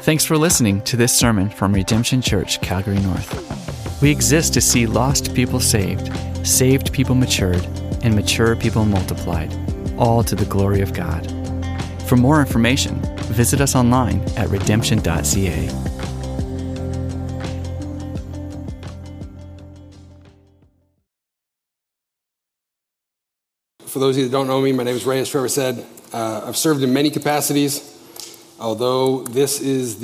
Thanks for listening to this sermon from Redemption Church, Calgary North. We exist to see lost people saved, saved people matured, and mature people multiplied, all to the glory of God. For more information, visit us online at redemption.ca. For those of you that don't know me, my name is Ray, as Trevor said. I've served in many capacities, although this is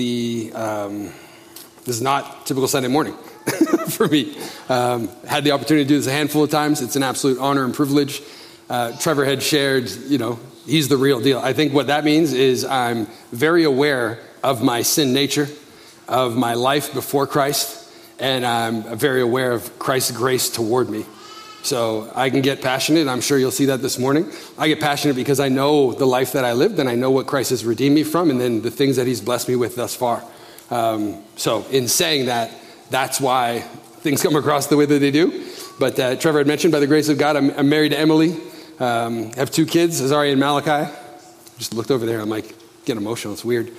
not typical Sunday morning for me. Had the opportunity to do this a handful of times. It's an absolute honor and privilege. Trevor had shared, he's the real deal. I think what that means is I'm very aware of my sin nature, of my life before Christ, and I'm very aware of Christ's grace toward me. So I can get passionate. I'm sure you'll see that this morning. I get passionate because I know the life that I lived and I know what Christ has redeemed me from and then the things that he's blessed me with thus far. So in saying that, that's why things come across the way that they do. But Trevor had mentioned, by the grace of God, I'm married to Emily. Have 2 kids, Azari and Malachi. Just looked over there. I'm like, getting emotional. It's weird.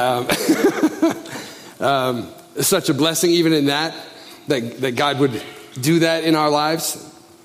Such a blessing even in that God would do that in our lives.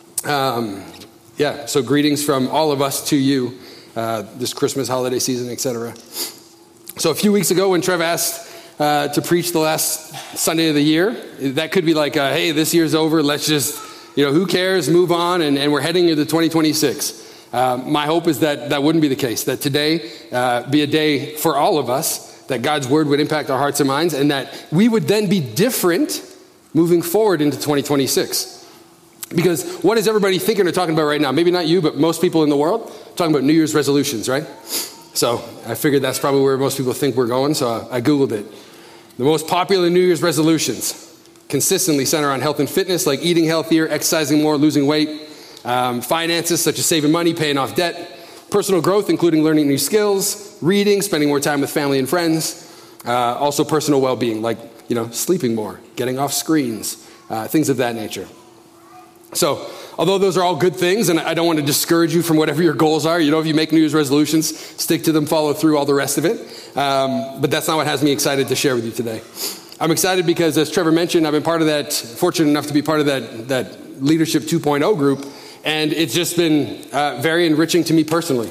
So greetings from all of us to you this Christmas holiday season, etc. So a few weeks ago when Trev asked to preach the last Sunday of the year, that could be like, hey, this year's over. Let's just, who cares? Move on. And we're heading into 2026. My hope is that wouldn't be the case, that today be a day for all of us, that God's word would impact our hearts and minds, and that we would then be different moving forward into 2026. Because what is everybody thinking or talking about right now? Maybe not you, but most people in the world talking about New Year's resolutions, right? So I figured that's probably where most people think we're going, so I Googled it. The most popular New Year's resolutions consistently center on health and fitness, like eating healthier, exercising more, losing weight, finances, such as saving money, paying off debt, personal growth, including learning new skills, reading, spending more time with family and friends, also personal well-being, like, sleeping more, getting off screens, things of that nature. So, although those are all good things, and I don't want to discourage you from whatever your goals are, if you make New Year's resolutions, stick to them, follow through, all the rest of it. But that's not what has me excited to share with you today. I'm excited because, as Trevor mentioned, I've been fortunate enough to be part of that Leadership 2.0 group, and it's just been very enriching to me personally.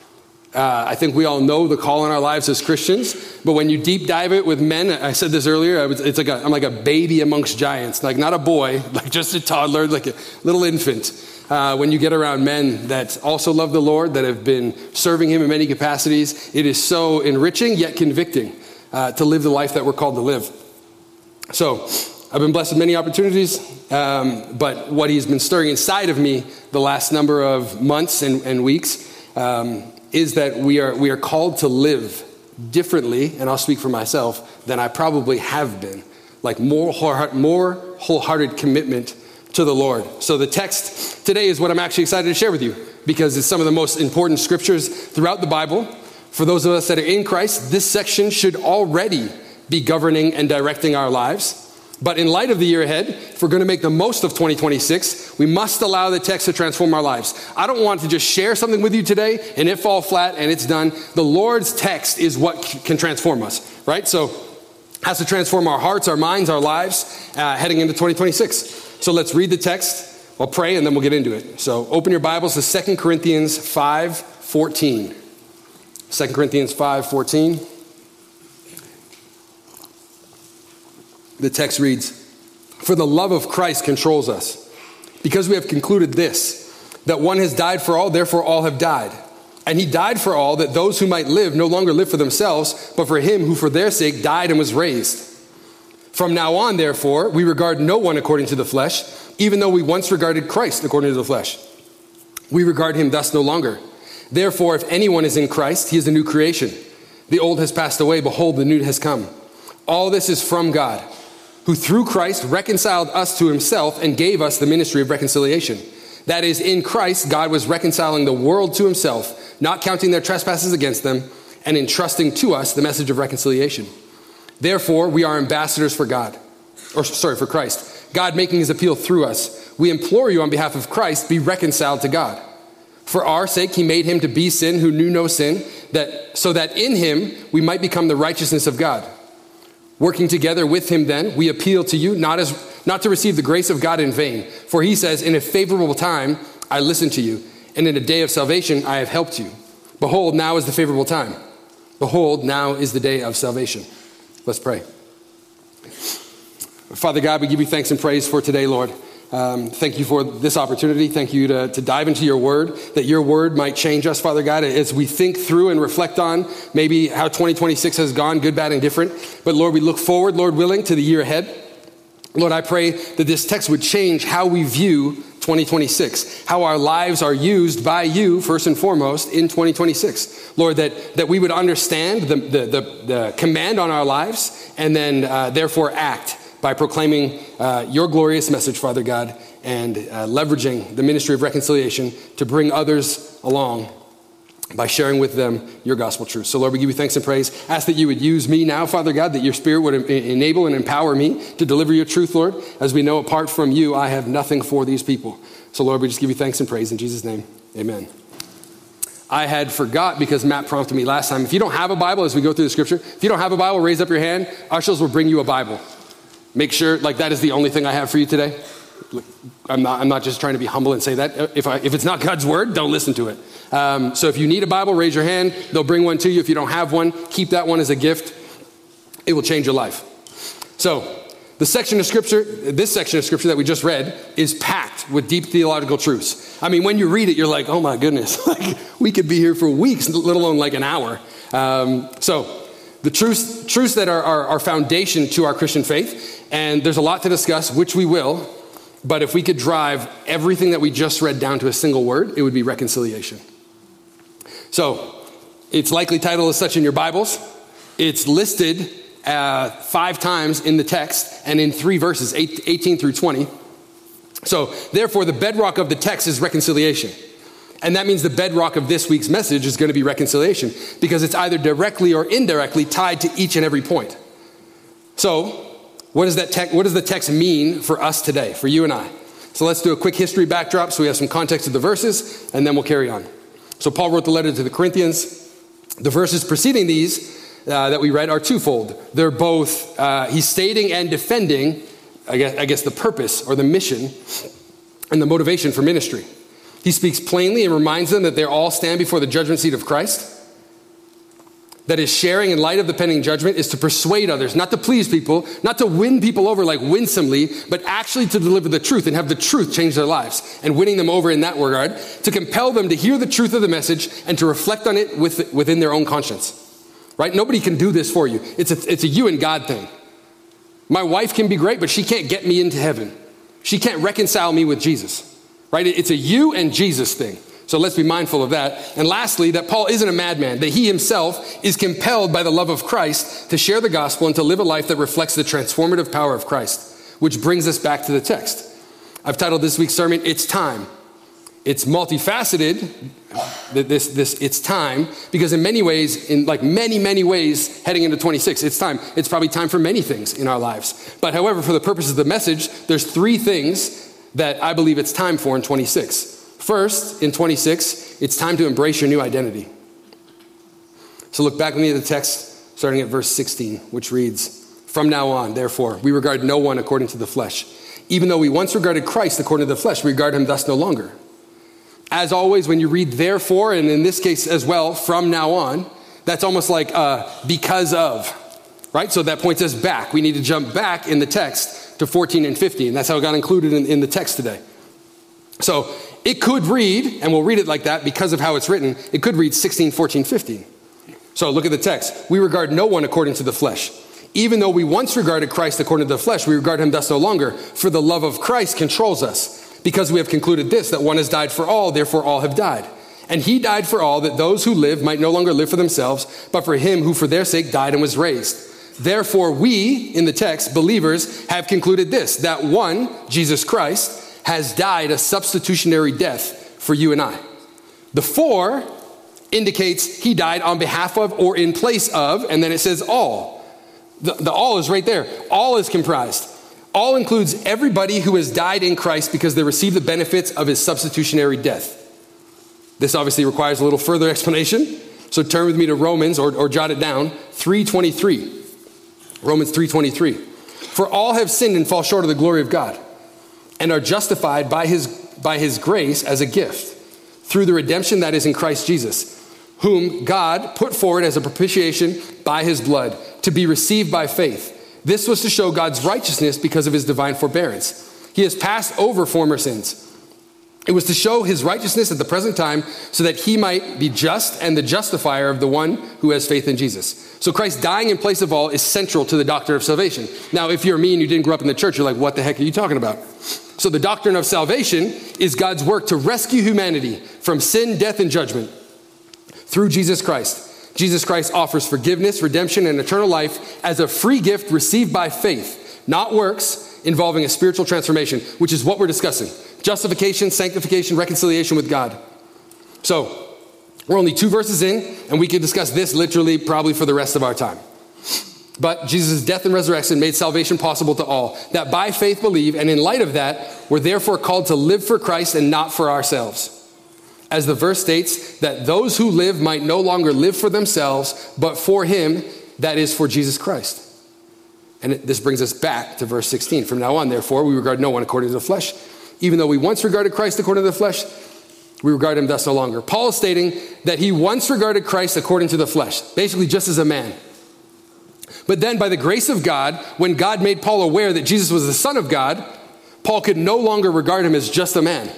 I think we all know the call in our lives as Christians, but when you deep dive it with men, I said this earlier, I'm like a baby amongst giants, like not a boy, like just a toddler, like a little infant. When you get around men that also love the Lord, that have been serving him in many capacities, it is so enriching yet convicting to live the life that we're called to live. So I've been blessed with many opportunities, but what he's been stirring inside of me the last number of months and weeks is that we are called to live differently, and I'll speak for myself, than I probably have been. Like more wholehearted commitment to the Lord. So the text today is what I'm actually excited to share with you, because it's some of the most important scriptures throughout the Bible. For those of us that are in Christ, this section should already be governing and directing our lives. But in light of the year ahead, if we're going to make the most of 2026, we must allow the text to transform our lives. I don't want to just share something with you today and it fall flat and it's done. The Lord's text is what can transform us, right? So it has to transform our hearts, our minds, our lives heading into 2026. So let's read the text, I'll pray, and then we'll get into it. So open your Bibles to 2 Corinthians 5:14. 2 Corinthians 5:14. The text reads, "For the love of Christ controls us, because we have concluded this, that one has died for all, therefore all have died. And he died for all, that those who might live no longer live for themselves, but for him who for their sake died and was raised. From now on, therefore, we regard no one according to the flesh, even though we once regarded Christ according to the flesh. We regard him thus no longer. Therefore, if anyone is in Christ, he is a new creation. The old has passed away, behold, the new has come. All this is from God, who through Christ reconciled us to himself and gave us the ministry of reconciliation. That is, in Christ, God was reconciling the world to himself, not counting their trespasses against them, and entrusting to us the message of reconciliation. Therefore, we are ambassadors for Christ. God making his appeal through us. We implore you on behalf of Christ, be reconciled to God. For our sake, he made him to be sin who knew no sin, so that in him we might become the righteousness of God. Working together with him then, we appeal to you not to receive the grace of God in vain. For he says, in a favorable time I listened to you, and in a day of salvation I have helped you. Behold, now is the favorable time. Behold, now is the day of salvation. Let's pray. Father God, we give you thanks and praise for today, Lord. Thank you for this opportunity. Thank you to dive into your word, that your word might change us, Father God, as we think through and reflect on maybe how 2026 has gone, good, bad, and different. But Lord, we look forward, Lord willing, to the year ahead. Lord, I pray that this text would change how we view 2026, how our lives are used by you, first and foremost, in 2026. Lord, that we would understand the command on our lives and then therefore act by proclaiming your glorious message, Father God, and leveraging the ministry of reconciliation to bring others along by sharing with them your gospel truth. So Lord, we give you thanks and praise. Ask that you would use me now, Father God, that your spirit would enable and empower me to deliver your truth, Lord. As we know, apart from you, I have nothing for these people. So Lord, we just give you thanks and praise in Jesus' name. Amen. I had forgot because Matt prompted me last time. If you don't have a Bible, as we go through the scripture, if you don't have a Bible, raise up your hand. Ushers will bring you a Bible. Make sure, that is the only thing I have for you today. I'm not just trying to be humble and say that. If it's not God's word, don't listen to it. So if you need a Bible, raise your hand. They'll bring one to you. If you don't have one, keep that one as a gift. It will change your life. So this section of scripture that we just read is packed with deep theological truths. I mean, when you read it, you're like, oh my goodness, we could be here for weeks, let alone an hour. So the truths that are our foundation to our Christian faith, and there's a lot to discuss, which we will, but if we could drive everything that we just read down to a single word, it would be reconciliation. So it's likely titled as such in your Bibles. It's listed 5 times in the text and in 3 verses, 18 through 20. So therefore, the bedrock of the text is reconciliation. And that means the bedrock of this week's message is going to be reconciliation, because it's either directly or indirectly tied to each and every point. So what does the text mean for us today, for you and I? So let's do a quick history backdrop so we have some context of the verses, and then we'll carry on. So Paul wrote the letter to the Corinthians. The verses preceding these that we read are twofold. They're both, he's stating and defending, I guess the purpose or the mission and the motivation for ministry. He speaks plainly and reminds them that they all stand before the judgment seat of Christ. That his sharing in light of the pending judgment is to persuade others, not to please people, not to win people over winsomely, but actually to deliver the truth and have the truth change their lives, and winning them over in that regard, to compel them to hear the truth of the message and to reflect on it within their own conscience. Right? Nobody can do this for you. It's a you and God thing. My wife can be great, but she can't get me into heaven. She can't reconcile me with Jesus. Right? It's a you and Jesus thing. So let's be mindful of that. And lastly, that Paul isn't a madman, that he himself is compelled by the love of Christ to share the gospel and to live a life that reflects the transformative power of Christ, which brings us back to the text. I've titled this week's sermon, It's Time. It's multifaceted, it's time, because in many ways, many ways, heading into 26, it's time. It's probably time for many things in our lives. But however, for the purposes of the message, there's 3 things that I believe it's time for in 26. First, in 26, it's time to embrace your new identity. So look back with me at the text, starting at verse 16, which reads, "From now on, therefore, we regard no one according to the flesh. Even though we once regarded Christ according to the flesh, we regard him thus no longer." As always, when you read therefore, and in this case as well, from now on, that's almost like because of, right? So that points us back. We need to jump back in the text to 14 and 15. That's how it got included in the text today. So it could read, and we'll read it like that because of how it's written, it could read 16, 14, 15. So look at the text. We regard no one according to the flesh. Even though we once regarded Christ according to the flesh, we regard him thus no longer. For the love of Christ controls us, because we have concluded this, that one has died for all, therefore all have died. And he died for all, that those who live might no longer live for themselves, but for him who for their sake died and was raised. Therefore we, in the text, believers, have concluded this, that one, Jesus Christ, has died a substitutionary death for you and I. The for indicates he died on behalf of or in place of, and then it says all. The all is right there. All is comprised. All includes everybody who has died in Christ because they receive the benefits of his substitutionary death. This obviously requires a little further explanation. So turn with me to Romans, or jot it down, 3:23. Romans 3:23. For all have sinned and fall short of the glory of God, and are justified by his grace as a gift, through the redemption that is in Christ Jesus, whom God put forward as a propitiation by his blood, to be received by faith. This was to show God's righteousness because of his divine forbearance. He has passed over former sins. It was to show his righteousness at the present time, so that he might be just and the justifier of the one who has faith in Jesus. So Christ dying in place of all is central to the doctrine of salvation. Now, if you're me and you didn't grow up in the church, you're like, what the heck are you talking about? So the doctrine of salvation is God's work to rescue humanity from sin, death, and judgment through Jesus Christ. Jesus Christ offers forgiveness, redemption, and eternal life as a free gift received by faith, not works, involving a spiritual transformation, which is what we're discussing. Justification, sanctification, reconciliation with God. So we're only 2 verses in, and we could discuss this literally probably for the rest of our time. But Jesus' death and resurrection made salvation possible to all, that by faith believe, and in light of that, we're therefore called to live for Christ and not for ourselves. As the verse states, that those who live might no longer live for themselves, but for him, that is for Jesus Christ. And this brings us back to verse 16. From now on, therefore, we regard no one according to the flesh. Even though we once regarded Christ according to the flesh, we regard him thus no longer. Paul is stating that he once regarded Christ according to the flesh, basically just as a man. But then by the grace of God, when God made Paul aware that Jesus was the Son of God, Paul could no longer regard him as just a man.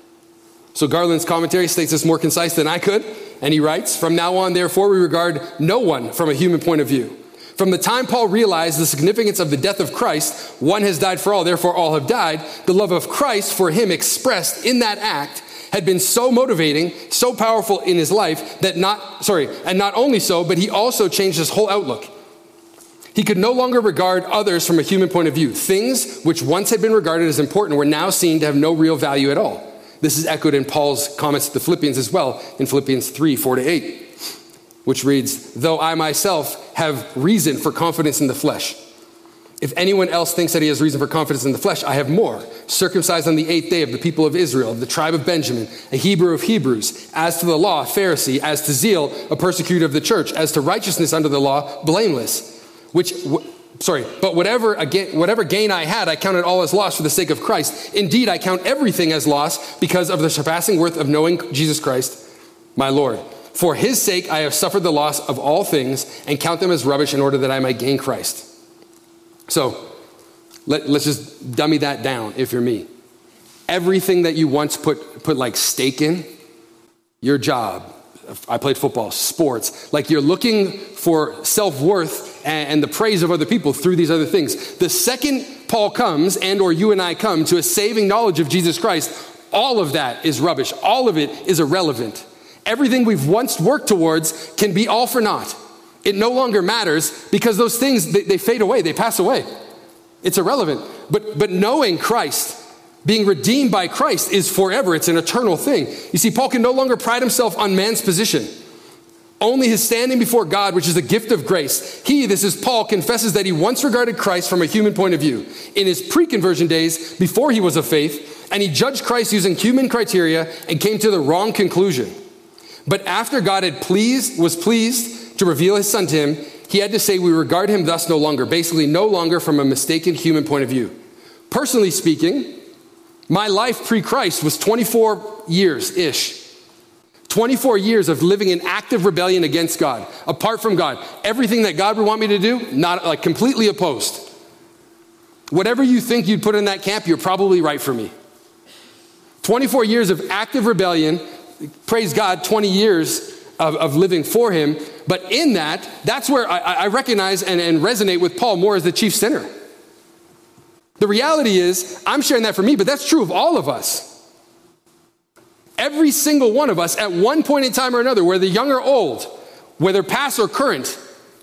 So Garland's commentary states this more concise than I could, and he writes, from now on, therefore, we regard no one from a human point of view. From the time Paul realized the significance of the death of Christ, one has died for all, therefore all have died, the love of Christ for him expressed in that act had been so motivating, so powerful in his life and not only so, but he also changed his whole outlook. He could no longer regard others from a human point of view. Things which once had been regarded as important were now seen to have no real value at all. This is echoed in Paul's comments to the Philippians as well, in Philippians 3:4-8, which reads, though I myself have reason for confidence in the flesh. If anyone else thinks that he has reason for confidence in the flesh, I have more. Circumcised on the 8th day of the people of Israel, of the tribe of Benjamin, a Hebrew of Hebrews, as to the law, a Pharisee, as to zeal, a persecutor of the church, as to righteousness under the law, blameless. But whatever gain I had, I counted all as loss for the sake of Christ. Indeed, I count everything as loss because of the surpassing worth of knowing Jesus Christ, my Lord. For his sake, I have suffered the loss of all things and count them as rubbish in order that I might gain Christ. So let's just dummy that down if you're me. Everything that you once put like stake in, your job, I played football, sports, like you're looking for self-worth and the praise of other people through these other things. The second Paul comes or you and I come to a saving knowledge of Jesus Christ, all of that is rubbish. All of it is irrelevant. Everything we've once worked towards can be all for naught. It no longer matters because those things, they fade away, they pass away. It's irrelevant. But knowing Christ, being redeemed by Christ is forever. It's an eternal thing. You see, Paul can no longer pride himself on man's position. Only his standing before God, which is a gift of grace. This is Paul, confesses that he once regarded Christ from a human point of view. In his pre-conversion days, before he was of faith, and he judged Christ using human criteria and came to the wrong conclusion. But after God was pleased to reveal his son to him, he had to say we regard him thus no longer, basically no longer from a mistaken human point of view. Personally speaking, my life pre-Christ was 24 years-ish. 24 years of living in active rebellion against God, apart from God. Everything that God would want me to do, not completely opposed. Whatever you think you'd put in that camp, you're probably right for me. 24 years of active rebellion, praise God, 20 years of living for him. But in that's where I recognize and resonate with Paul more as the chief sinner. The reality is, I'm sharing that for me, but that's true of all of us. Every single one of us at one point in time or another, whether young or old, whether past or current,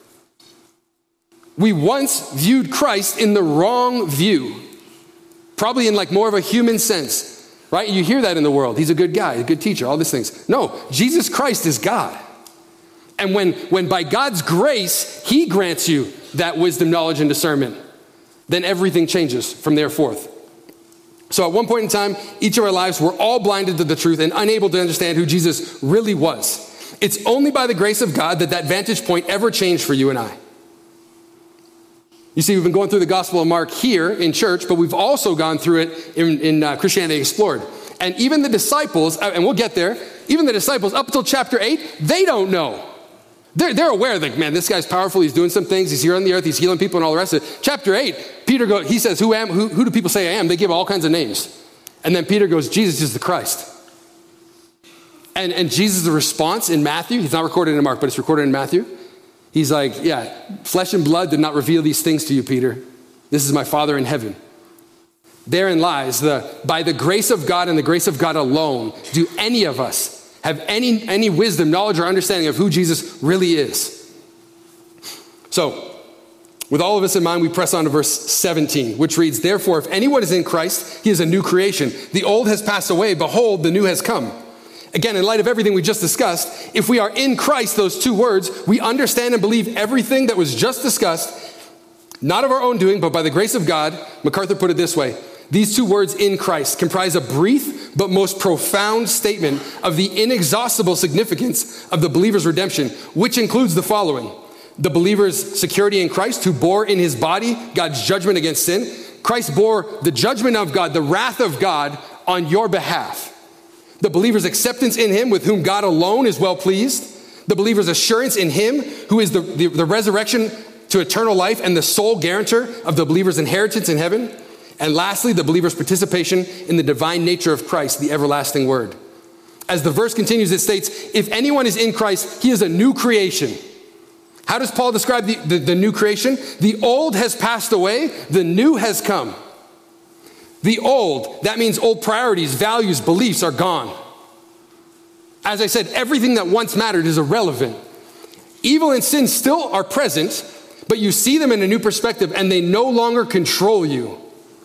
we once viewed Christ in the wrong view, probably in more of a human sense, right? You hear that in the world. He's a good guy, a good teacher, all these things. No, Jesus Christ is God. And when by God's grace, he grants you that wisdom, knowledge, and discernment, then everything changes from there forth. So at one point in time, each of our lives, we're all blinded to the truth and unable to understand who Jesus really was. It's only by the grace of God that vantage point ever changed for you and I. You see, we've been going through the Gospel of Mark here in church, but we've also gone through it in Christianity Explored. And even the disciples, and we'll get there, even the disciples up until chapter 8, they don't know. They're aware that, man, this guy's powerful, he's doing some things, he's here on the earth, he's healing people and all the rest of it. Chapter 8, Peter he says, who do people say I am? They give all kinds of names. And then Peter goes, Jesus is the Christ. And Jesus' response in Matthew, he's not recorded in Mark, but it's recorded in Matthew. He's like, yeah, flesh and blood did not reveal these things to you, Peter. This is my Father in heaven. Therein lies by the grace of God and the grace of God alone, do any of us have any wisdom, knowledge, or understanding of who Jesus really is. So, with all of this in mind, we press on to verse 17, which reads, therefore, if anyone is in Christ, he is a new creation. The old has passed away. Behold, the new has come. Again, in light of everything we just discussed, if we are in Christ, those two words, we understand and believe everything that was just discussed, not of our own doing, but by the grace of God. MacArthur put it this way. These two words, in Christ, comprise a brief but most profound statement of the inexhaustible significance of the believer's redemption, which includes the following. The believer's security in Christ, who bore in his body God's judgment against sin. Christ bore the judgment of God, the wrath of God on your behalf. The believer's acceptance in him, with whom God alone is well pleased. The believer's assurance in him, who is the resurrection to eternal life and the sole guarantor of the believer's inheritance in heaven. And lastly, the believer's participation in the divine nature of Christ, the everlasting word. As the verse continues, it states, if anyone is in Christ, he is a new creation. How does Paul describe the new creation? The old has passed away, the new has come. The old, that means old priorities, values, beliefs are gone. As I said, everything that once mattered is irrelevant. Evil and sin still are present, but you see them in a new perspective and they no longer control you.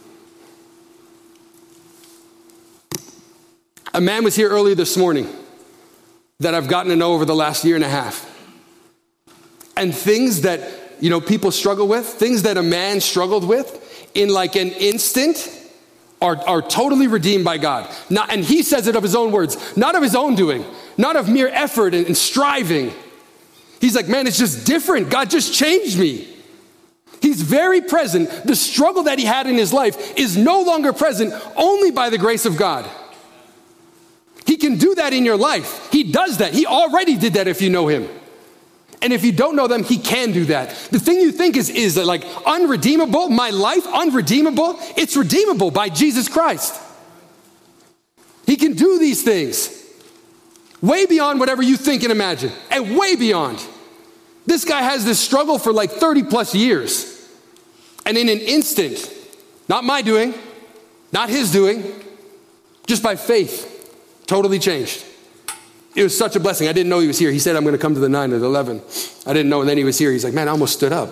A man was here earlier this morning that I've gotten to know over the last year and a half. And things that, people struggle with, things that a man struggled with in like an instant are totally redeemed by God. And he says it of his own words, not of his own doing, not of mere effort and striving. He's like, man, it's just different. God just changed me. He's very present. The struggle that he had in his life is no longer present only by the grace of God. He can do that in your life. He does that. He already did that if you know him. And if you don't know them, he can do that. The thing you think is like unredeemable, my life unredeemable, it's redeemable by Jesus Christ. He can do these things way beyond whatever you think and imagine, and way beyond. This guy has this struggle for like 30 plus years. And in an instant, not my doing, not his doing, just by faith, totally changed. It was such a blessing. I didn't know he was here. He said, I'm going to come to the 9 at 11. I didn't know. And then he was here. He's like, man, I almost stood up.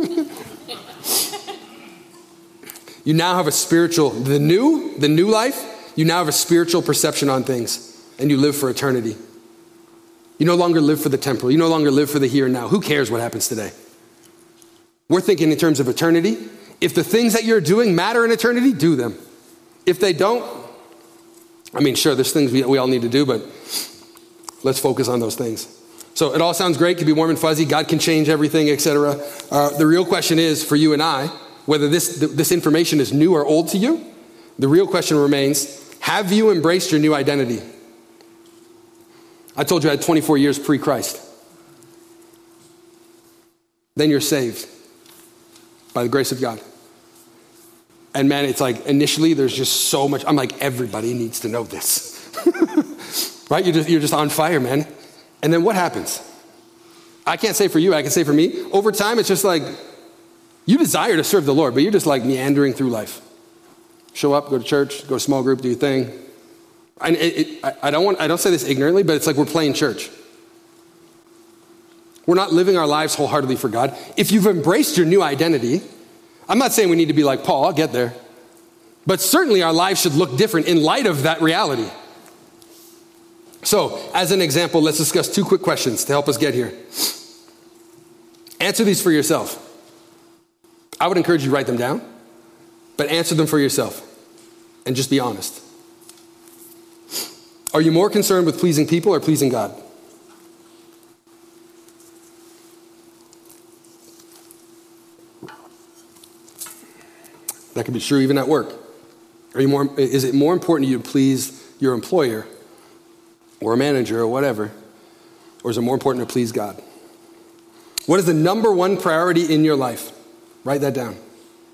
You now have a spiritual, the new life, you now have a spiritual perception on things. And you live for eternity. You no longer live for the temporal. You no longer live for the here and now. Who cares what happens today? We're thinking in terms of eternity. If the things that you're doing matter in eternity, do them. If they don't, sure, there's things we all need to do, but let's focus on those things. So it all sounds great, can be warm and fuzzy. God can change everything, etc. The real question is for you and I, whether this information is new or old to you, the real question remains, have you embraced your new identity? I told you I had 24 years pre-Christ. Then you're saved by the grace of God. And man, it's like initially there's just so much. I'm like, everybody needs to know this. Right? You're just on fire, man. And then what happens? I can't say for you, I can say for me. Over time, it's just like you desire to serve the Lord, but you're just like meandering through life. Show up, go to church, go to small group, do your thing. I don't say this ignorantly, but it's like we're playing church. We're not living our lives wholeheartedly for God. If you've embraced your new identity, I'm not saying we need to be like Paul, I'll get there. But certainly our lives should look different in light of that reality. So, as an example, let's discuss 2 quick questions to help us get here. Answer these for yourself. I would encourage you to write them down, but answer them for yourself and just be honest. Are you more concerned with pleasing people or pleasing God? That could be true even at work. Is it more important to you to please your employer or a manager or whatever? Or is it more important to please God? What is the number one priority in your life? Write that down.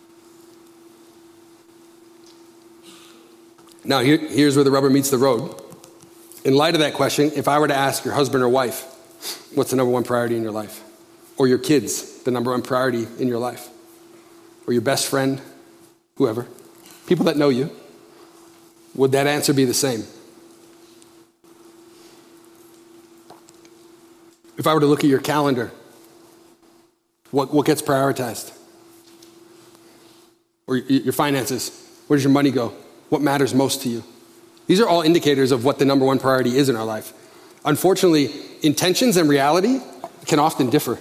Now, here's where the rubber meets the road. In light of that question, if I were to ask your husband or wife, what's the number one priority in your life? Or your kids, the number one priority in your life? Or your best friend, whoever, people that know you, would that answer be the same? If I were to look at your calendar, what gets prioritized? Or your finances, where does your money go? What matters most to you? These are all indicators of what the number one priority is in our life. Unfortunately, intentions and reality can often differ.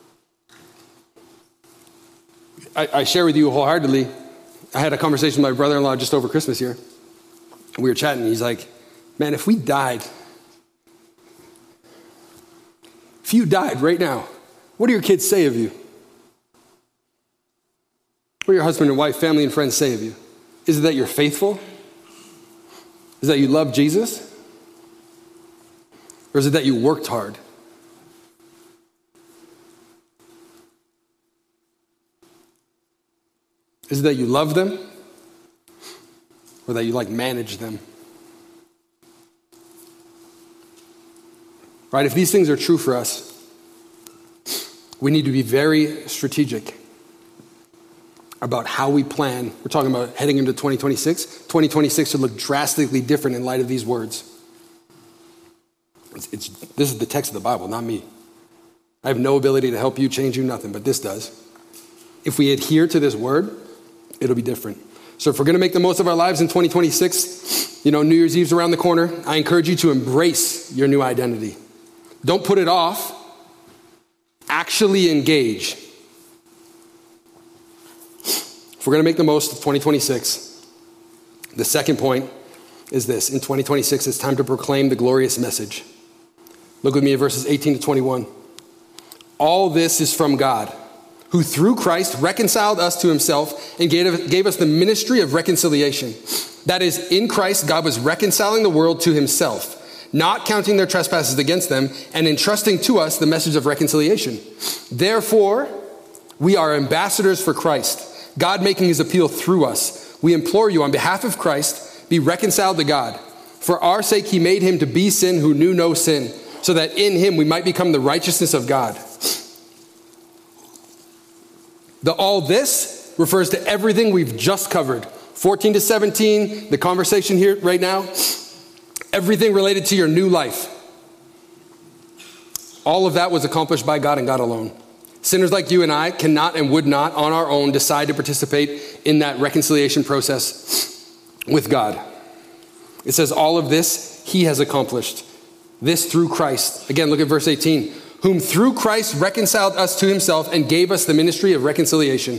I share with you wholeheartedly, I had a conversation with my brother-in-law just over Christmas here. We were chatting, he's like, man, if you died right now, what do your kids say of you? What do your husband and wife, family and friends say of you? Is it that you're faithful? Is it that you love Jesus? Or is it that you worked hard? Is it that you love them? Or that you manage them? Right? If these things are true for us, we need to be very strategic about how we plan. We're talking about heading into 2026. 2026 should look drastically different in light of these words. This is the text of the Bible, not me. I have no ability to help you, change you, nothing, but this does. If we adhere to this word, it'll be different. So if we're going to make the most of our lives in 2026, New Year's Eve's around the corner, I encourage you to embrace your new identity. Don't put it off. Actually engage. If we're going to make the most of 2026, the second point is this. In 2026, it's time to proclaim the glorious message. Look with me at verses 18 to 21. All this is from God, who through Christ reconciled us to himself and gave us the ministry of reconciliation. That is, in Christ, God was reconciling the world to himself, not counting their trespasses against them, and entrusting to us the message of reconciliation. Therefore, we are ambassadors for Christ, God making his appeal through us. We implore you on behalf of Christ, be reconciled to God. For our sake, he made him to be sin who knew no sin, so that in him we might become the righteousness of God. The all this refers to everything we've just covered. 14 to 17, the conversation here right now, everything related to your new life. All of that was accomplished by God and God alone. Sinners like you and I cannot and would not on our own decide to participate in that reconciliation process with God. It says all of this he has accomplished. This through Christ. Again, look at verse 18. Whom through Christ reconciled us to himself and gave us the ministry of reconciliation.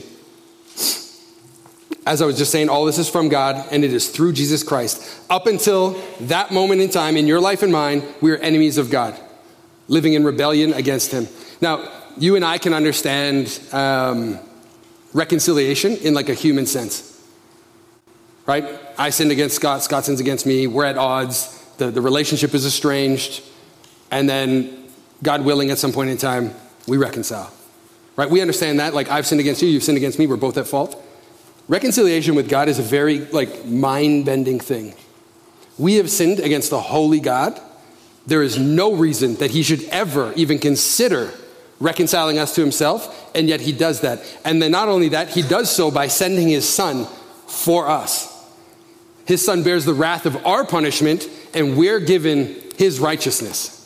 As I was just saying, all this is from God and it is through Jesus Christ. Up until that moment in time in your life and mine, we are enemies of God, living in rebellion against him. Now, you and I can understand reconciliation in a human sense, right? I sinned against Scott, Scott sins against me, we're at odds, the relationship is estranged, and then God willing at some point in time, we reconcile, right? We understand that, I've sinned against you, you've sinned against me, we're both at fault. Reconciliation with God is a very mind-bending thing. We have sinned against the holy God. There is no reason that he should ever even consider reconciling us to himself, and yet he does that. And then not only that, he does so by sending his son for us. His son bears the wrath of our punishment, and we're given his righteousness.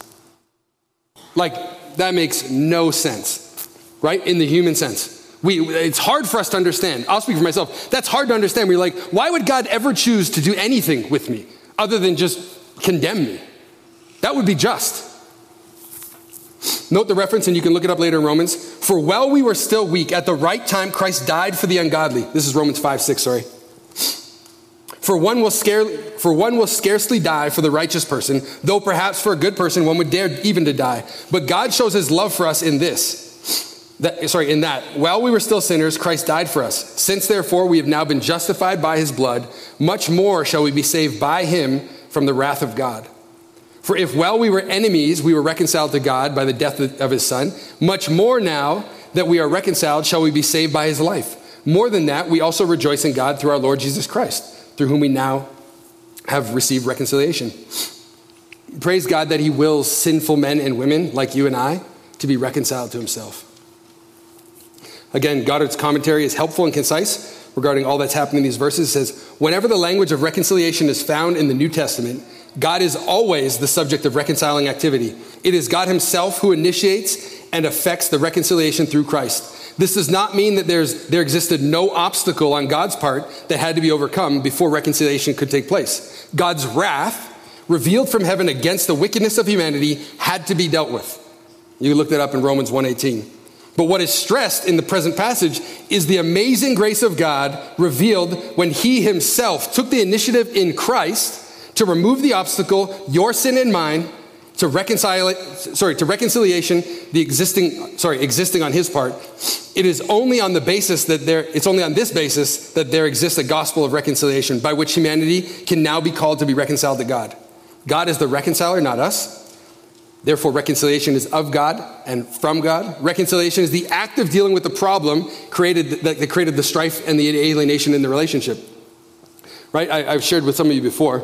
That makes no sense, right? In the human sense. It's hard for us to understand. I'll speak for myself. That's hard to understand. We're like, why would God ever choose to do anything with me other than just condemn me? That would be just. Note the reference, and you can look it up later in Romans. For while we were still weak, at the right time, Christ died for the ungodly. This is Romans 5:6, sorry. For one will scarcely die for the righteous person, though perhaps for a good person one would dare even to die. But God shows his love for us in this. In that, while we were still sinners, Christ died for us. Since therefore we have now been justified by his blood, much more shall we be saved by him from the wrath of God. For if while we were enemies, we were reconciled to God by the death of his son, much more now that we are reconciled shall we be saved by his life. More than that, we also rejoice in God through our Lord Jesus Christ, through whom we now have received reconciliation. Praise God that he wills sinful men and women like you and I to be reconciled to himself. Again, Goddard's commentary is helpful and concise regarding all that's happening in these verses. It says, whenever the language of reconciliation is found in the New Testament, God is always the subject of reconciling activity. It is God himself who initiates and affects the reconciliation through Christ. This does not mean that there existed no obstacle on God's part that had to be overcome before reconciliation could take place. God's wrath, revealed from heaven against the wickedness of humanity, had to be dealt with. You can look that up in Romans 1:18. But what is stressed in the present passage is the amazing grace of God revealed when he himself took the initiative in Christ to remove the obstacle, your sin and mine, to reconciliation, existing on his part. It is only on this basis that there exists a gospel of reconciliation by which humanity can now be called to be reconciled to God. God is the reconciler, not us. Therefore, reconciliation is of God and from God. Reconciliation is the act of dealing with the problem that created the strife and the alienation in the relationship. Right? I've shared with some of you before.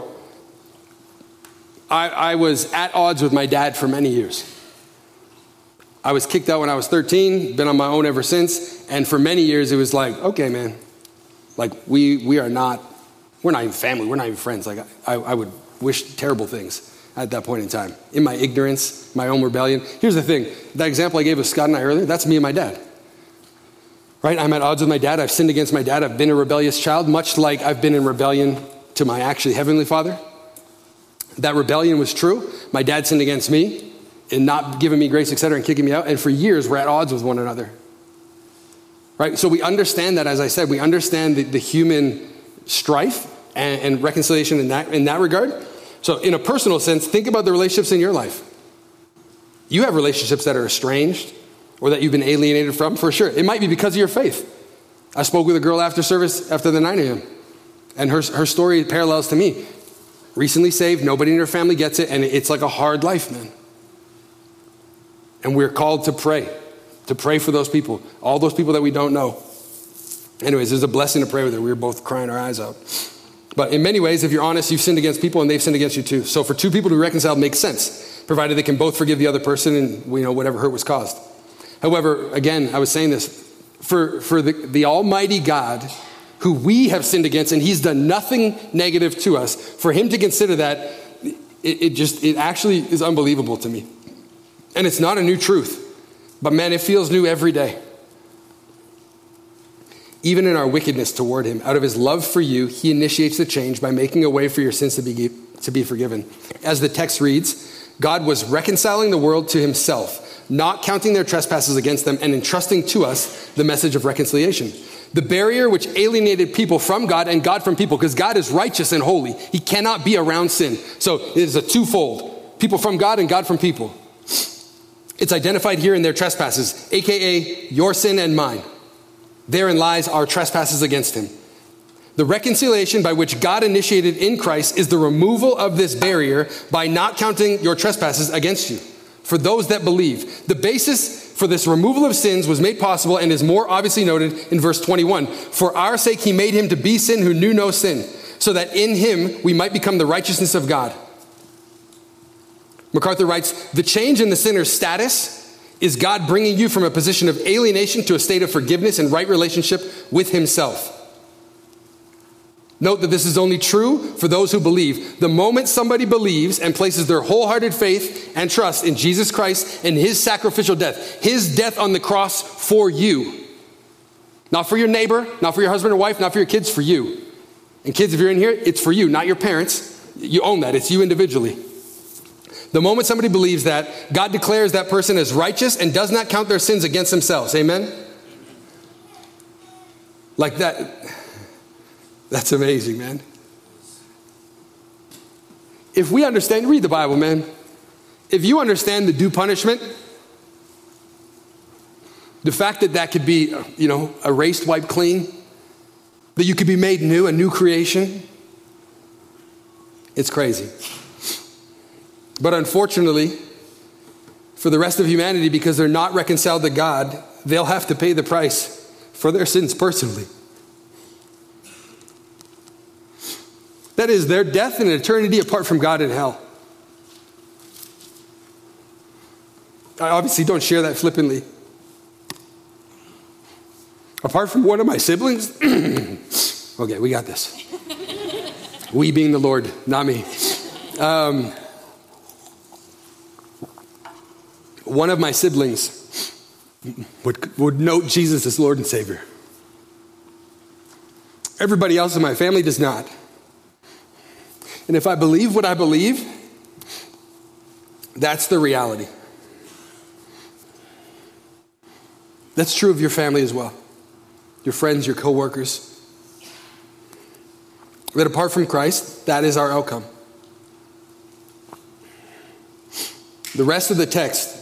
I was at odds with my dad for many years. I was kicked out when I was 13, been on my own ever since. And for many years, it was like, okay, man, like we're not even family. We're not even friends. Like I would wish terrible things at that point in time. In my ignorance, my own rebellion. Here's the thing. That example I gave of Scott and I earlier, that's me and my dad. Right? I'm at odds with my dad. I've sinned against my dad. I've been a rebellious child, much like I've been in rebellion to my actually heavenly Father. That rebellion was true. My dad sinned against me in not giving me grace, etc., and kicking me out. And for years, we're at odds with one another. Right? So we understand that, as I said, we understand the human strife and reconciliation in that regard. So in a personal sense, think about the relationships in your life. You have relationships that are estranged or that you've been alienated from, for sure. It might be because of your faith. I spoke with a girl after service, after the 9 a.m., and her story parallels to me. Recently saved, nobody in her family gets it, and it's like a hard life, man. And we're called to pray for those people, all those people that we don't know. Anyways, there's a blessing to pray with her. We were both crying our eyes out. But in many ways, if you're honest, you've sinned against people and they've sinned against you too. So for two people to be reconciled makes sense, provided they can both forgive the other person and whatever hurt was caused. However, again, I was saying this, for the Almighty God, who we have sinned against, and he's done nothing negative to us, for him to consider that, it actually is unbelievable to me. And it's not a new truth, but man, it feels new every day. Even in our wickedness toward him, out of his love for you, he initiates the change by making a way for your sins to be forgiven. As the text reads, God was reconciling the world to himself, not counting their trespasses against them, and entrusting to us the message of reconciliation. The barrier which alienated people from God and God from people, because God is righteous and holy. He cannot be around sin. So it is a twofold. People from God and God from people. It's identified here in their trespasses, aka your sin and mine. Therein lies our trespasses against him. The reconciliation by which God initiated in Christ is the removal of this barrier by not counting your trespasses against you. For those that believe, the basis for this removal of sins was made possible and is more obviously noted in verse 21. For our sake, he made him to be sin who knew no sin, so that in him we might become the righteousness of God. MacArthur writes, the change in the sinner's status is God bringing you from a position of alienation to a state of forgiveness and right relationship with himself. Note that this is only true for those who believe. The moment somebody believes and places their wholehearted faith and trust in Jesus Christ and his sacrificial death, his death on the cross for you, not for your neighbor, not for your husband or wife, not for your kids, for you. And kids, if you're in here, it's for you, not your parents. You own that. It's you individually. The moment somebody believes that, God declares that person as righteous and does not count their sins against themselves. Amen? Like that. That's amazing, man. If we understand, read the Bible, man. If you understand the due punishment, The fact that that could be, erased, wiped clean, that you could be made new, a new creation, it's crazy. But unfortunately, for the rest of humanity, because they're not reconciled to God, they'll have to pay the price for their sins personally. That is their death and eternity apart from God in hell. I obviously don't share that flippantly. Apart from one of my siblings, okay, we got this. We being the Lord, not me. One of my siblings would note Jesus as Lord and Savior. Everybody else in my family does not. And if I believe what I believe, that's the reality. That's true of your family as well. Your friends, your coworkers. That apart from Christ, that is our outcome. The rest of the text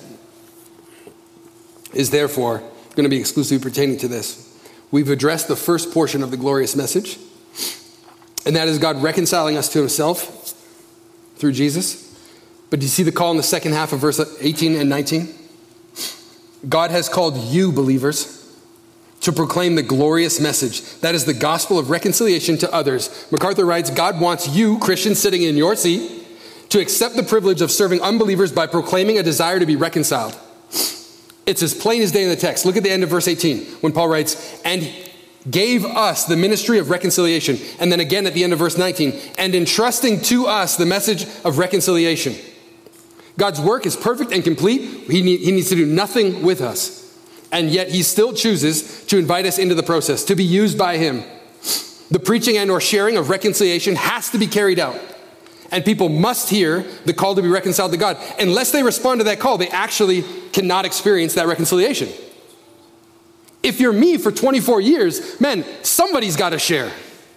is therefore going to be exclusively pertaining to this. We've addressed the first portion of the glorious message, and that is God reconciling us to himself through Jesus. But do you see the call in the second half of verse 18 and 19? God has called you, believers, to proclaim the glorious message. That is the gospel of reconciliation to others. MacArthur writes, God wants you, Christian sitting in your seat, to accept the privilege of serving unbelievers by proclaiming a desire to be reconciled. It's as plain as day in the text. Look at the end of verse 18 when Paul writes, and gave us the ministry of reconciliation. And then again at the end of verse 19, and entrusting to us the message of reconciliation. God's work is perfect and complete. He needs to do nothing with us. And yet he still chooses to invite us into the process, to be used by him. The preaching and or sharing of reconciliation has to be carried out. And people must hear the call to be reconciled to God. Unless they respond to that call, they actually cannot experience that reconciliation. If you're me for 24 years, man, somebody's got to share.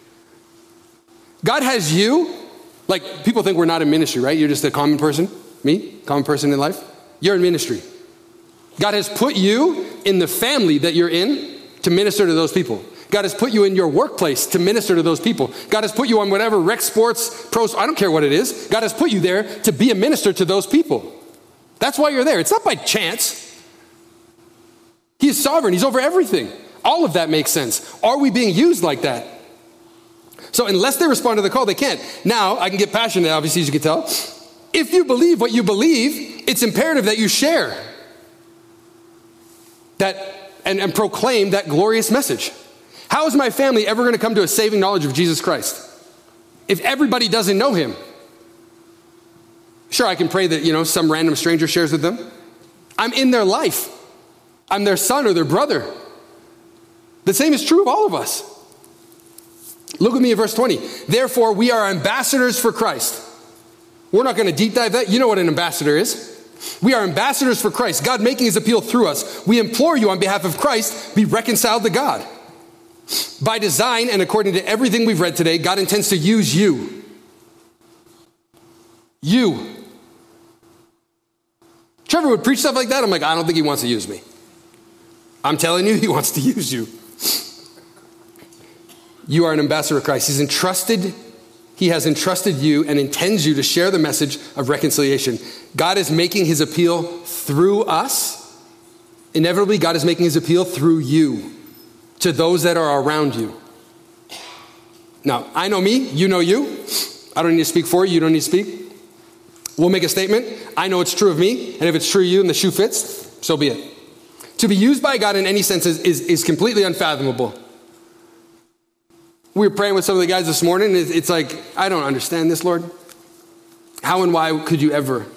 God has you. Like, people think we're not in ministry, right? You're just a common person. Me, common person in life. You're in ministry. God has put you in the family that you're in to minister to those people. God has put you in your workplace to minister to those people. God has put you on whatever rec sports, pros, I don't care what it is. God has put you there to be a minister to those people. That's why you're there. It's not by chance. He is sovereign. He's over everything. All of that makes sense. Are we being used like that? So unless they respond to the call, they can't. Now, I can get passionate, obviously, as you can tell. If you believe what you believe, it's imperative that you share that and proclaim that glorious message. How is my family ever going to come to a saving knowledge of Jesus Christ if everybody doesn't know him? Sure, I can pray that, some random stranger shares with them. I'm in their life. I'm their son or their brother. The same is true of all of us. Look with me at verse 20. Therefore, we are ambassadors for Christ. We're not going to deep dive that. You know what an ambassador is. We are ambassadors for Christ, God making his appeal through us. We implore you on behalf of Christ, be reconciled to God. By design and according to everything we've read today, God intends to use you. You. Trevor would preach stuff like that. I'm like, I don't think he wants to use me. I'm telling you, he wants to use you. You are an ambassador of Christ. He has entrusted you and intends you to share the message of reconciliation. God is making his appeal through us. Inevitably, God is making his appeal through you to those that are around you. Now, I know me, you know you. I don't need to speak for you, you don't need to speak. We'll make a statement. I know it's true of me, and if it's true of you and the shoe fits, so be it. To be used by God in any sense is completely unfathomable. We were praying with some of the guys this morning. It's like, I don't understand this, Lord. How and why would you ever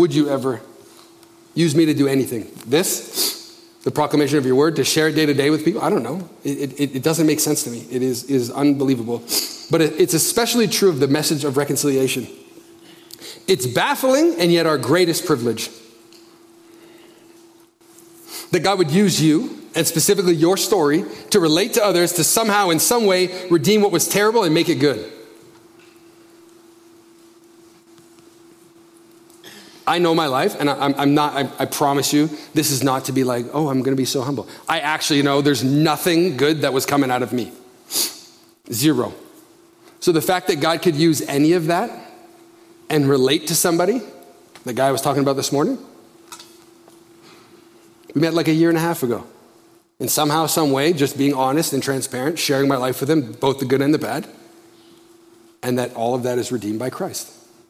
use me to do anything? This, the proclamation of your word, to share it day to day with people? I don't know. It doesn't make sense to me. It is unbelievable. But it's especially true of the message of reconciliation. It's baffling and yet our greatest privilege. That God would use you, and specifically your story, to relate to others, to somehow, in some way, redeem what was terrible and make it good. I know my life, and I promise you, this is not to be like, oh, I'm going to be so humble. I actually know there's nothing good that was coming out of me. Zero. So the fact that God could use any of that and relate to somebody, the guy I was talking about this morning, we met like a year and a half ago. And somehow, some way, just being honest and transparent, sharing my life with him, both the good and the bad, and that all of that is redeemed by Christ.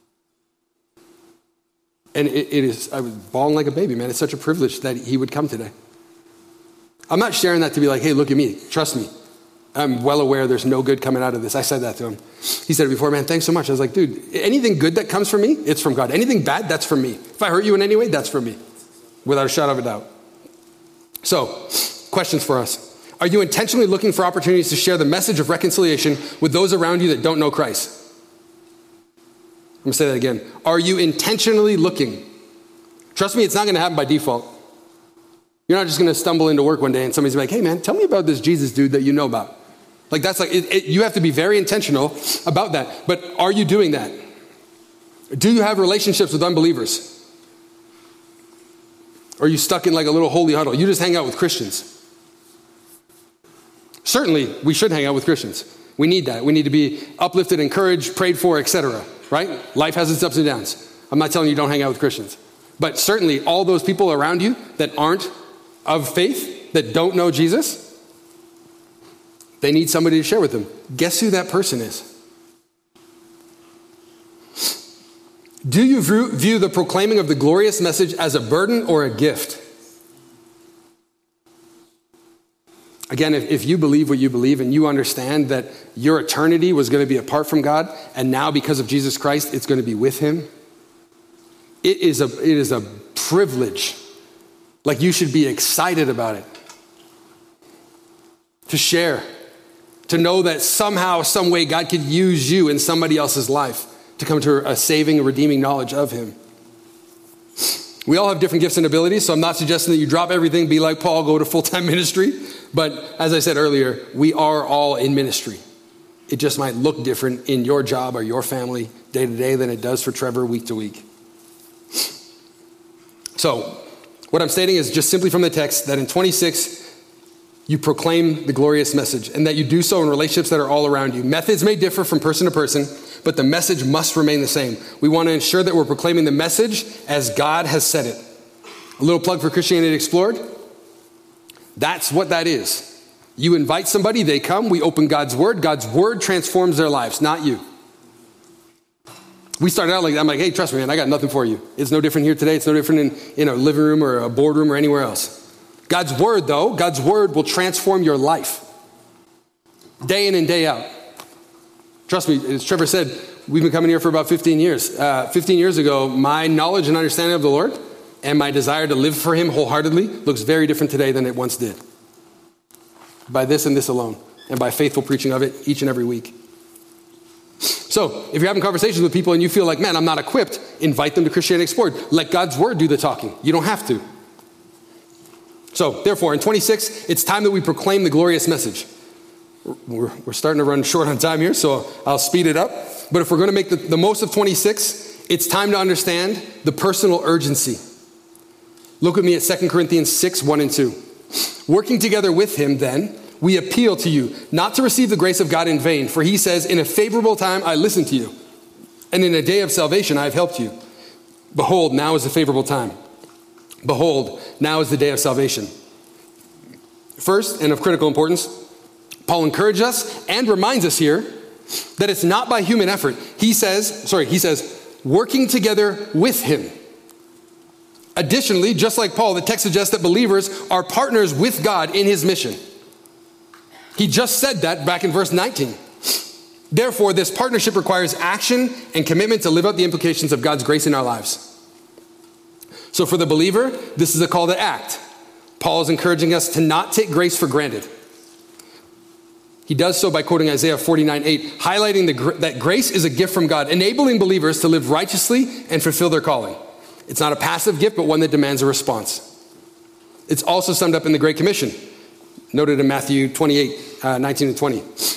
And it is, I was bawling like a baby, man. It's such a privilege that he would come today. I'm not sharing that to be like, hey, look at me, trust me. I'm well aware there's no good coming out of this. I said that to him. He said it before, man, thanks so much. I was like, dude, anything good that comes from me, it's from God. Anything bad, that's from me. If I hurt you in any way, that's from me, without a shadow of a doubt. So, questions for us. Are you intentionally looking for opportunities to share the message of reconciliation with those around you that don't know Christ? I'm going to say that again. Are you intentionally looking? Trust me, it's not going to happen by default. You're not just going to stumble into work one day and somebody's like, hey man, tell me about this Jesus dude that you know about. Like that's like, you have to be very intentional about that. But are you doing that? Do you have relationships with unbelievers? Or are you stuck in like a little holy huddle? You just hang out with Christians. Certainly, we should hang out with Christians. We need that. We need to be uplifted, encouraged, prayed for, etc. Right? Life has its ups and downs. I'm not telling you don't hang out with Christians. But certainly, all those people around you that aren't of faith, that don't know Jesus, they need somebody to share with them. Guess who that person is? Do you view the proclaiming of the glorious message as a burden or a gift? Again, if you believe what you believe and you understand that your eternity was going to be apart from God, and now because of Jesus Christ, it's going to be with him, it is a privilege. Like you should be excited about it. To share. To know that somehow, some way God could use you in somebody else's life to come to a saving, redeeming knowledge of him. We all have different gifts and abilities, so I'm not suggesting that you drop everything, be like Paul, go to full-time ministry. But as I said earlier, we are all in ministry. It just might look different in your job or your family day to day than it does for Trevor week to week. So what I'm stating is just simply from the text that in 26, you proclaim the glorious message and that you do so in relationships that are all around you. Methods may differ from person to person, but the message must remain the same. We want to ensure that we're proclaiming the message as God has said it. A little plug for Christianity Explored. That's what that is. You invite somebody, they come, we open God's word. God's word transforms their lives, not you. We started out like that. I'm like, hey, trust me, man, I got nothing for you. It's no different here today. It's no different in a living room or a boardroom or anywhere else. God's word, though, God's word will transform your life. Day in and day out. Trust me, as Trevor said, we've been coming here for about 15 years. 15 years ago, my knowledge and understanding of the Lord and my desire to live for him wholeheartedly looks very different today than it once did. By this and this alone, and by faithful preaching of it each and every week. So, if you're having conversations with people and you feel like, man, I'm not equipped, invite them to Christianity Explored. Let God's word do the talking. You don't have to. So, therefore, in 26, it's time that we proclaim the glorious message. We're starting to run short on time here, so I'll speed it up. But if we're going to make the most of 26, it's time to understand the personal urgency. Look with me at 2 Corinthians 6, 1 and 2. Working together with him, then, we appeal to you not to receive the grace of God in vain, for he says, in a favorable time I listened to you, and in a day of salvation I have helped you. Behold, now is the favorable time. Behold, now is the day of salvation. First, and of critical importance, Paul encourages us and reminds us here that it's not by human effort. He says, working together with him. Additionally, just like Paul, the text suggests that believers are partners with God in his mission. He just said that back in verse 19. Therefore, this partnership requires action and commitment to live out the implications of God's grace in our lives. So for the believer, this is a call to act. Paul is encouraging us to not take grace for granted. He does so by quoting Isaiah 49:8, highlighting that grace is a gift from God, enabling believers to live righteously and fulfill their calling. It's not a passive gift, but one that demands a response. It's also summed up in the Great Commission, noted in Matthew 28, 19 and 20.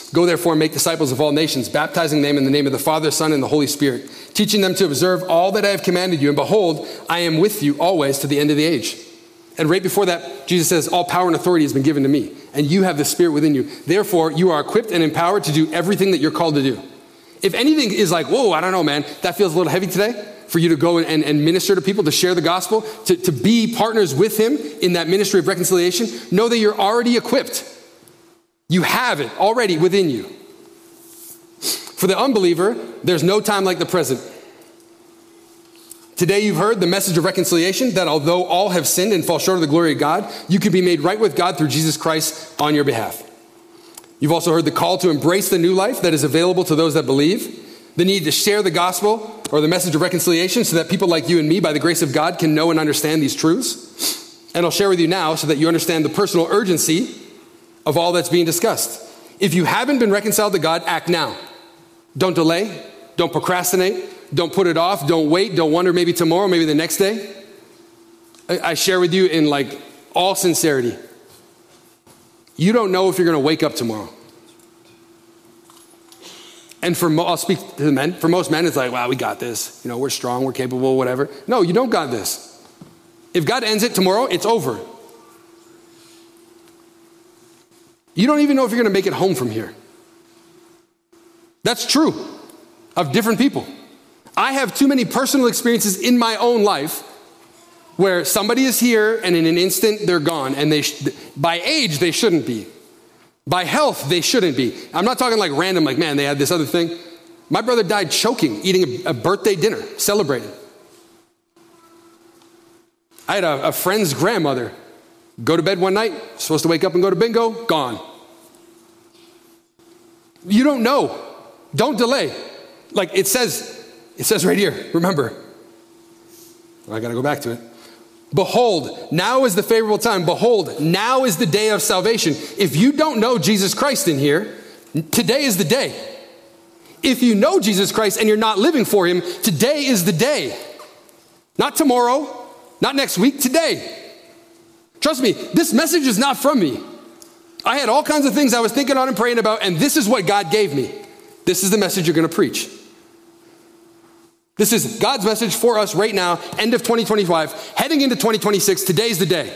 Go therefore and make disciples of all nations, baptizing them in the name of the Father, Son, and the Holy Spirit, teaching them to observe all that I have commanded you. And behold, I am with you always to the end of the age. And right before that, Jesus says, all power and authority has been given to me, and you have the Spirit within you. Therefore, you are equipped and empowered to do everything that you're called to do. If anything is like, whoa, I don't know, man, that feels a little heavy today, for you to go and minister to people, to share the gospel, to be partners with him in that ministry of reconciliation, know that you're already equipped. You have it already within you. For the unbeliever, there's no time like the present. Today you've heard the message of reconciliation, that although all have sinned and fall short of the glory of God, you can be made right with God through Jesus Christ on your behalf. You've also heard the call to embrace the new life that is available to those that believe, the need to share the gospel or the message of reconciliation so that people like you and me, by the grace of God, can know and understand these truths. And I'll share with you now so that you understand the personal urgency of all that's being discussed. If you haven't been reconciled to God, act now. Don't delay. Don't procrastinate. Don't put it off. Don't wait. Don't wonder maybe tomorrow, maybe the next day. I share with you in like all sincerity. You don't know if you're going to wake up tomorrow. And I'll speak to the men. For most men, it's like, wow, we got this. You know, we're strong, we're capable, whatever. No, you don't got this. If God ends it tomorrow, it's over. You don't even know if you're going to make it home from here. That's true of different people. I have too many personal experiences in my own life where somebody is here and in an instant they're gone, and by age they shouldn't be. By health, they shouldn't be. I'm not talking like random, like, man, they had this other thing. My brother died choking, eating a birthday dinner, celebrating. I had a friend's grandmother go to bed one night, supposed to wake up and go to bingo, gone. You don't know. Don't delay. Like it says right here, remember. I got to go back to it. Behold, now is the favorable time. Behold, now is the day of salvation. If you don't know Jesus Christ in here, today is the day. If you know Jesus Christ and you're not living for him, today is the day. Not tomorrow, not next week, today. Trust me, this message is not from me. I had all kinds of things I was thinking on and praying about, and this is what God gave me. This is the message you're going to preach. This is God's message for us right now, end of 2025, heading into 2026. Today's the day.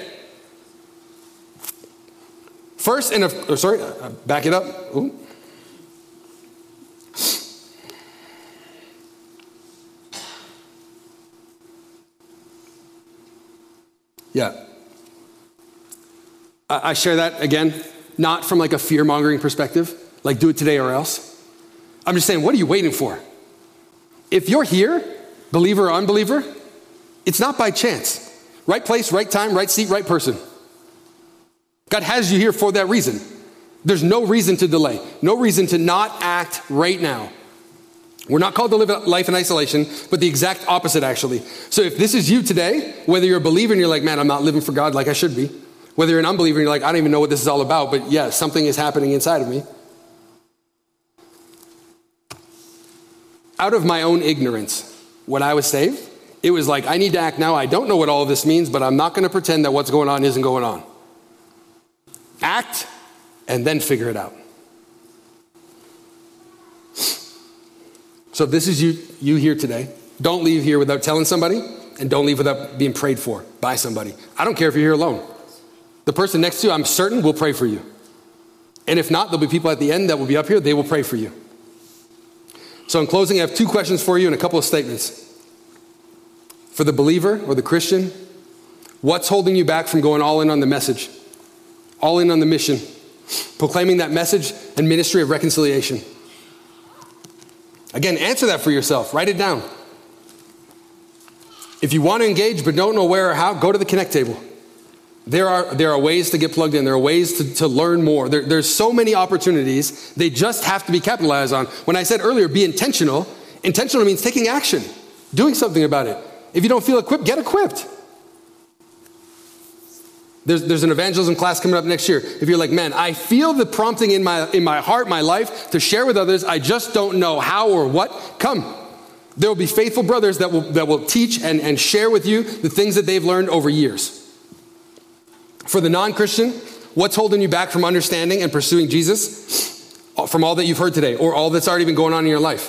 First, back it up. Ooh. Yeah. I share that, again, not from like a fear-mongering perspective, like do it today or else. I'm just saying, what are you waiting for? If you're here, believer or unbeliever, it's not by chance. Right place, right time, right seat, right person. God has you here for that reason. There's no reason to delay, no reason to not act right now. We're not called to live a life in isolation, but the exact opposite, actually. So if this is you today, whether you're a believer and you're like, man, I'm not living for God like I should be, whether you're an unbeliever and you're like, I don't even know what this is all about, but yeah, something is happening inside of me. Out of my own ignorance, when I was saved, it was like, I need to act now. I don't know what all of this means, but I'm not going to pretend that what's going on isn't going on. Act and then figure it out. So if this is you here today, don't leave here without telling somebody, and don't leave without being prayed for by somebody. I don't care if you're here alone. The person next to you, I'm certain, will pray for you. And if not, there'll be people at the end that will be up here. They will pray for you. So in closing, I have 2 questions for you and a couple of statements. For the believer or the Christian, what's holding you back from going all in on the message? All in on the mission, proclaiming that message and ministry of reconciliation. Again, answer that for yourself. Write it down. If you want to engage but don't know where or how, go to the Connect table. There are ways to get plugged in. There are ways to learn more. There's so many opportunities. They just have to be capitalized on. When I said earlier, be intentional. Intentional means taking action, doing something about it. If you don't feel equipped, get equipped. There's an evangelism class coming up next year. If you're like, man, I feel the prompting in my heart, my life, to share with others. I just don't know how or what. Come. There will be faithful brothers that will teach and share with you the things that they've learned over years. For the non-Christian, what's holding you back from understanding and pursuing Jesus? from all that you've heard today or all that's already been going on in your life?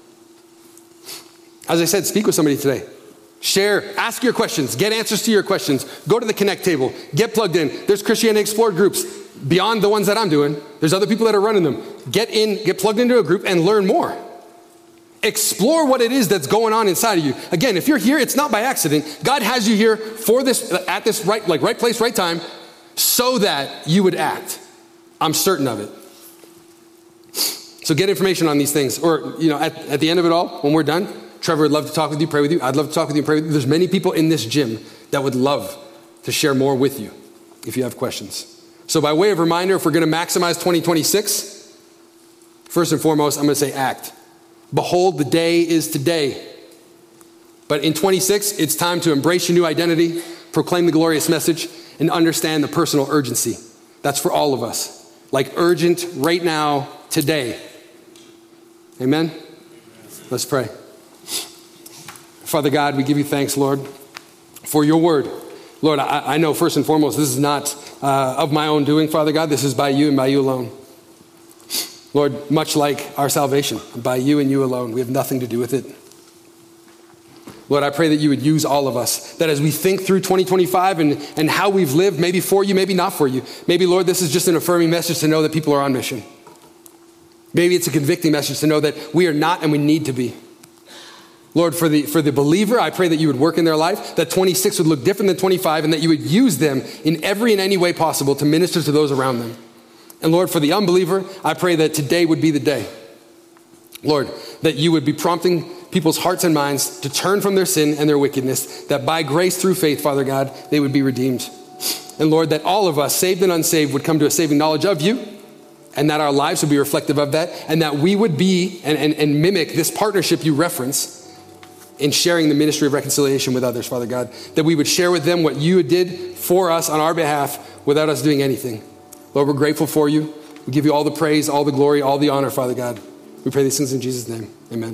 As I said, speak with somebody today. Share, ask your questions, get answers to your questions. Go to the Connect table, get plugged in. There's Christianity Explored groups beyond the ones that I'm doing. There's other people that are running them. Get in, get plugged into a group and learn more. Explore what it is that's going on inside of you. Again, if you're here, it's not by accident. God has you here for this, at this right place, right time, so that you would act. I'm certain of it. So get information on these things. Or, at the end of it all, when we're done, Trevor would love to talk with you, pray with you. I'd love to talk with you and pray with you. There's many people in this gym that would love to share more with you if you have questions. So by way of reminder, if we're going to maximize 2026, first and foremost, I'm going to say act. Behold, the day is today. But in 26, it's time to embrace your new identity, proclaim the glorious message, and understand the personal urgency. That's for all of us. Like urgent right now, today. Amen? Let's pray. Father God, we give you thanks, Lord, for your word. Lord, I know first and foremost, this is not of my own doing, Father God. This is by you and by you alone. Lord, much like our salvation, by you and you alone. We have nothing to do with it. Lord, I pray that you would use all of us, that as we think through 2025 and how we've lived, maybe for you, maybe not for you. Maybe, Lord, this is just an affirming message to know that people are on mission. Maybe it's a convicting message to know that we are not and we need to be. Lord, for the believer, I pray that you would work in their life, that 26 would look different than 25, and that you would use them in every and any way possible to minister to those around them. And Lord, for the unbeliever, I pray that today would be the day. Lord, that you would be prompting people's hearts and minds to turn from their sin and their wickedness, that by grace through faith, Father God, they would be redeemed. And Lord, that all of us, saved and unsaved, would come to a saving knowledge of you, and that our lives would be reflective of that, and that we would be and mimic this partnership you reference in sharing the ministry of reconciliation with others, Father God, that we would share with them what you did for us on our behalf without us doing anything. Lord, we're grateful for you. We give you all the praise, all the glory, all the honor, Father God. We pray these things in Jesus' name. Amen.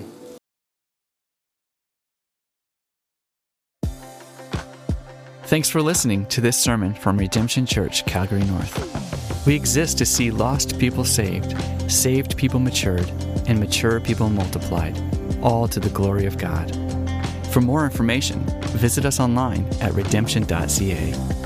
Thanks for listening to this sermon from Redemption Church, Calgary North. We exist to see lost people saved, saved people matured, and mature people multiplied, all to the glory of God. For more information, visit us online at redemption.ca.